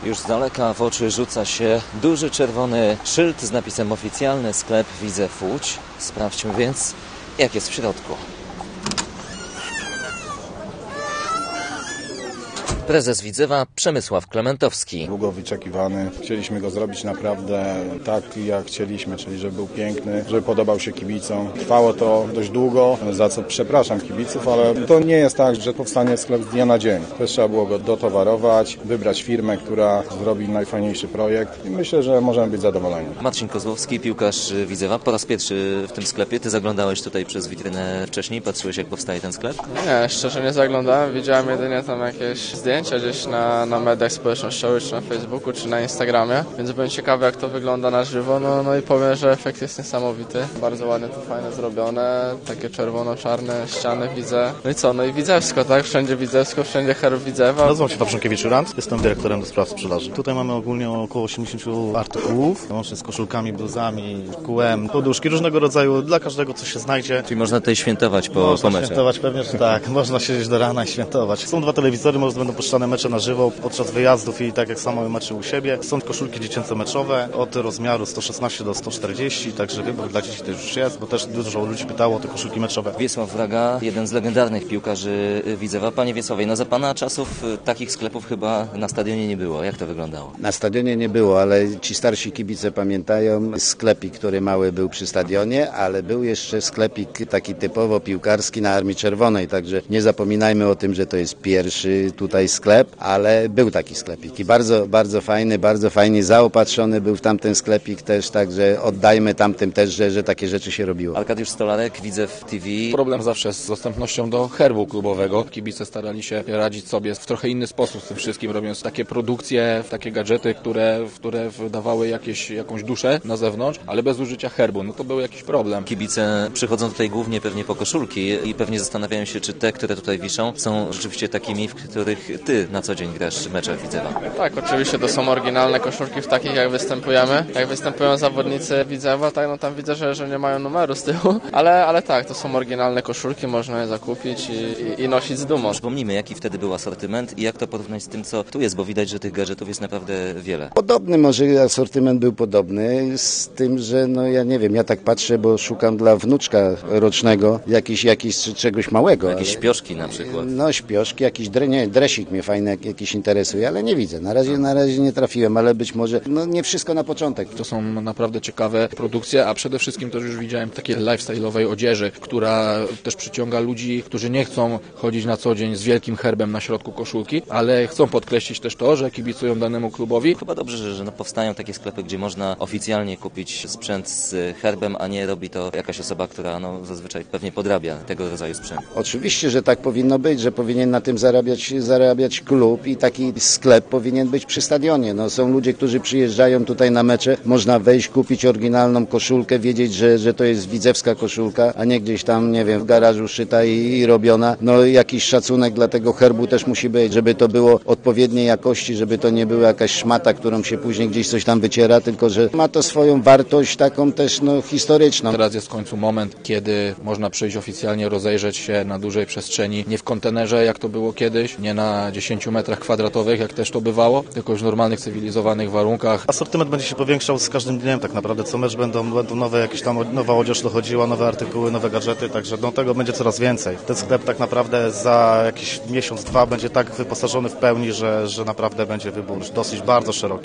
Już z daleka w oczy rzuca się duży czerwony szyld z napisem oficjalny sklep Widzew Łódź. Sprawdźmy więc, jak jest w środku. Prezes Widzewa Przemysław Klementowski. Długo wyczekiwany. Chcieliśmy go zrobić naprawdę tak, jak chcieliśmy, czyli żeby był piękny, żeby podobał się kibicom. Trwało to dość długo, za co przepraszam kibiców, ale to nie jest tak, że powstanie sklep z dnia na dzień. Też trzeba było go dotowarować, wybrać firmę, która zrobi najfajniejszy projekt i myślę, że możemy być zadowoleni. Marcin Kozłowski, piłkarz Widzewa, po raz pierwszy w tym sklepie. Ty zaglądałeś tutaj przez witrynę wcześniej, patrzyłeś, jak powstaje ten sklep? Nie, szczerze nie zaglądałem, widziałem jedynie tam jakieś zdjęcia gdzieś na mediach społecznościowych, czy na Facebooku, czy na Instagramie, więc byłem ciekawy, jak to wygląda na żywo, no i powiem, że efekt jest niesamowity, bardzo ładnie to fajne zrobione, takie czerwono-czarne ściany widzę, no i co, no i Widzewsko, tak, wszędzie Widzewsko, wszędzie herb Widzewa. Nazywam się Wawrzynkiewicz-Rand, jestem dyrektorem do spraw sprzedaży. Tutaj mamy ogólnie około 80 artykułów, łącznie z koszulkami, bluzami, kółem, poduszki różnego rodzaju, dla każdego co się znajdzie. Czyli można tutaj świętować po meczu? Świętować pewnie, że tak, można siedzieć do rana i świętować. Są 2 telewizory, może będą puszczane mecze na żywo podczas wyjazdów i tak jak samo mecze u siebie. Są koszulki dziecięce meczowe od rozmiaru 116 do 140, także wybór dla dzieci też już jest, bo też dużo ludzi pytało o te koszulki meczowe. Wiesław Wraga, jeden z legendarnych piłkarzy Widzewa. Panie Wiesławie, no za pana czasów takich sklepów chyba na stadionie nie było. Jak to wyglądało? Na stadionie nie było, ale ci starsi kibice pamiętają sklepik, który mały był przy stadionie, ale był jeszcze sklepik taki typowo piłkarski na Armii Czerwonej, także nie zapominajmy o tym, że to jest pierwszy tutaj sklep, ale był taki sklepik i bardzo fajny, bardzo fajnie zaopatrzony był w tamten sklepik też, także oddajmy tamtym też, że takie rzeczy się robiło. Arkadiusz Stolarek, Widzew TV. Problem zawsze z dostępnością do herbu klubowego. Kibice starali się radzić sobie w trochę inny sposób z tym wszystkim, robiąc takie produkcje, takie gadżety, które wydawały jakąś duszę na zewnątrz, ale bez użycia herbu. No to był jakiś problem. Kibice przychodzą tutaj głównie pewnie po koszulki i pewnie zastanawiają się, czy te, które tutaj wiszą, są rzeczywiście takimi, w których ty na co dzień grasz w meczach Widzewa. Tak, oczywiście to są oryginalne koszulki w takich, jak występujemy. Jak występują zawodnicy Widzewa, tak, no tam widzę, że nie mają numeru z tyłu, ale tak, to są oryginalne koszulki, można je zakupić i nosić z dumą. Przypomnijmy, jaki wtedy był asortyment i jak to porównać z tym, co tu jest, bo widać, że tych gadżetów jest naprawdę wiele. Podobny może asortyment był podobny, z tym, że no ja nie wiem, ja tak patrzę, bo szukam dla wnuczka rocznego jakiś czegoś małego. Jakieś śpioszki na przykład. No śpioszki, jakiś dresik mnie fajny jakiś interesuje, ale nie widzę. Na razie nie trafiłem, ale być może no nie wszystko na początek. To są naprawdę ciekawe produkcje, a przede wszystkim też już widziałem takiej lifestyle'owej odzieży, która też przyciąga ludzi, którzy nie chcą chodzić na co dzień z wielkim herbem na środku koszulki, ale chcą podkreślić też to, że kibicują danemu klubowi. Chyba dobrze, że powstają takie sklepy, gdzie można oficjalnie kupić sprzęt z herbem, a nie robi to jakaś osoba, która zazwyczaj pewnie podrabia tego rodzaju sprzęt. Oczywiście, że tak powinno być, że powinien na tym zarabiać klub i taki sklep powinien być przy stadionie. No, są ludzie, którzy przyjeżdżają tutaj na mecze, można wejść, kupić oryginalną koszulkę, wiedzieć, że to jest widzewska koszulka, a nie gdzieś tam, nie wiem, w garażu szyta i robiona. No jakiś szacunek dla tego herbu też musi być, żeby to było odpowiedniej jakości, żeby to nie była jakaś szmata, którą się później gdzieś coś tam wyciera, tylko że ma to swoją wartość taką też historyczną. Teraz jest w końcu moment, kiedy można przyjść oficjalnie, rozejrzeć się na dużej przestrzeni, nie w kontenerze, jak to było kiedyś, nie na 10 metrach kwadratowych, jak też to bywało, tylko już w normalnych, cywilizowanych warunkach. Asortyment będzie się powiększał z każdym dniem tak naprawdę, co mecz będą nowe jakieś tam, nowa odzież dochodziła, nowe artykuły, nowe gadżety, także tego będzie coraz więcej. Ten sklep tak naprawdę za jakiś miesiąc, 2 będzie tak wyposażony w pełni, że naprawdę będzie wybór dosyć bardzo szeroki.